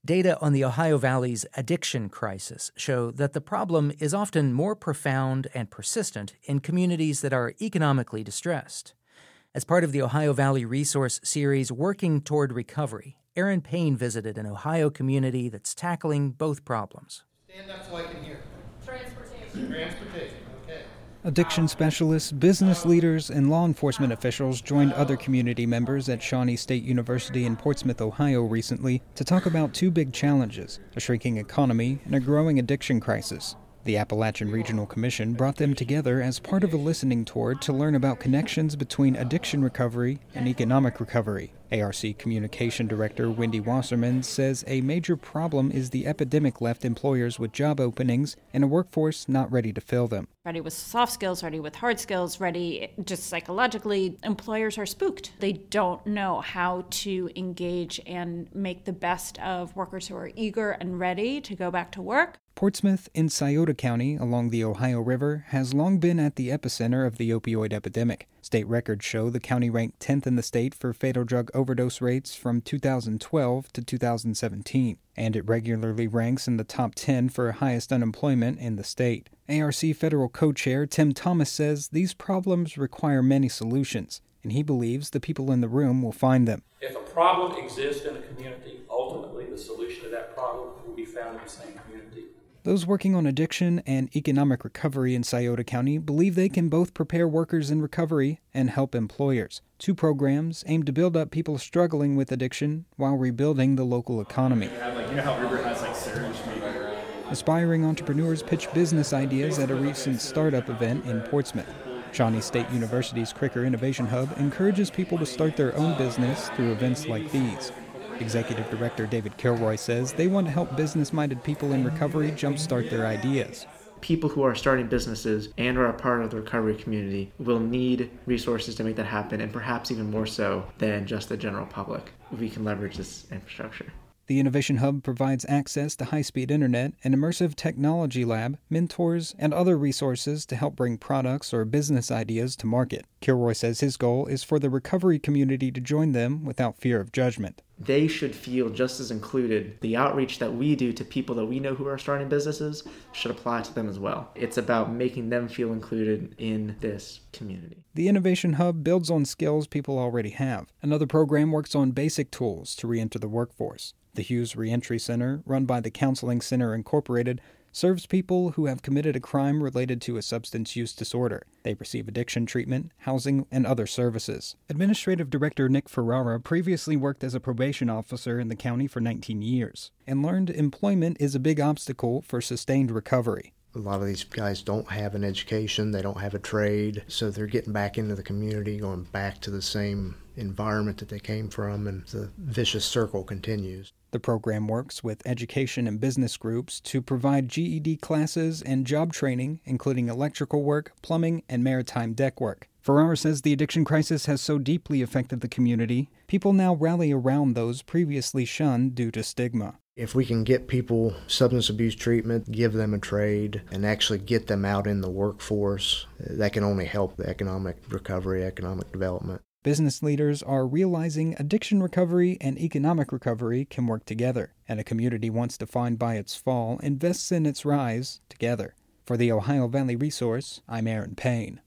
Data on the Ohio Valley's addiction crisis show that the problem is often more profound and persistent in communities that are economically distressed. As part of the Ohio Valley Resource Series Working Toward Recovery, Aaron Payne visited an Ohio community that's tackling both problems. Stand up so I can hear. Transportation, okay. Addiction specialists, business leaders, and law enforcement officials joined other community members at Shawnee State University in Portsmouth, Ohio recently to talk about two big challenges, a shrinking economy and a growing addiction crisis. The Appalachian Regional Commission brought them together as part of a listening tour to learn about connections between addiction recovery and economic recovery. ARC Communication Director Wendy Wasserman says a major problem is the epidemic left employers with job openings and a workforce not ready to fill them. Ready with soft skills, ready with hard skills, ready just psychologically. Employers are spooked. They don't know how to engage and make the best of workers who are eager and ready to go back to work. Portsmouth in Scioto County along the Ohio River has long been at the epicenter of the opioid epidemic. State records show the county ranked 10th in the state for fatal drug overdose rates from 2012 to 2017, and it regularly ranks in the top 10 for highest unemployment in the state. ARC Federal Co-Chair Tim Thomas says these problems require many solutions, and he believes the people in the room will find them. If a problem exists in a community, ultimately the solution to that problem will be found in the same community. Those working on addiction and economic recovery in Scioto County believe they can both prepare workers in recovery and help employers. Two programs aim to build up people struggling with addiction while rebuilding the local economy. You know how River has syringe maybe? Aspiring entrepreneurs pitch business ideas at a recent startup event in Portsmouth. Shawnee State University's Cricker Innovation Hub encourages people to start their own business through events like these. Executive Director David Kilroy says they want to help business-minded people in recovery jumpstart their ideas. People who are starting businesses and are a part of the recovery community will need resources to make that happen, and perhaps even more so than just the general public. We can leverage this infrastructure. The Innovation Hub provides access to high-speed internet, an immersive technology lab, mentors, and other resources to help bring products or business ideas to market. Kilroy says his goal is for the recovery community to join them without fear of judgment. They should feel just as included. The outreach that we do to people that we know who are starting businesses should apply to them as well. It's about making them feel included in this community. The Innovation Hub builds on skills people already have. Another program works on basic tools to re-enter the workforce. The Hughes Reentry Center, run by the Counseling Center Incorporated, serves people who have committed a crime related to a substance use disorder. They receive addiction treatment, housing, and other services. Administrative Director Nick Ferrara previously worked as a probation officer in the county for 19 years and learned employment is a big obstacle for sustained recovery. A lot of these guys don't have an education, they don't have a trade, so they're getting back into the community, going back to the same environment that they came from, and the vicious circle continues. The program works with education and business groups to provide GED classes and job training, including electrical work, plumbing, and maritime deck work. Ferrara says the addiction crisis has so deeply affected the community, people now rally around those previously shunned due to stigma. If we can get people substance abuse treatment, give them a trade, and actually get them out in the workforce, that can only help the economic recovery, economic development. Business leaders are realizing addiction recovery and economic recovery can work together, and a community once defined by its fall invests in its rise together. For the Ohio Valley Resource, I'm Aaron Payne.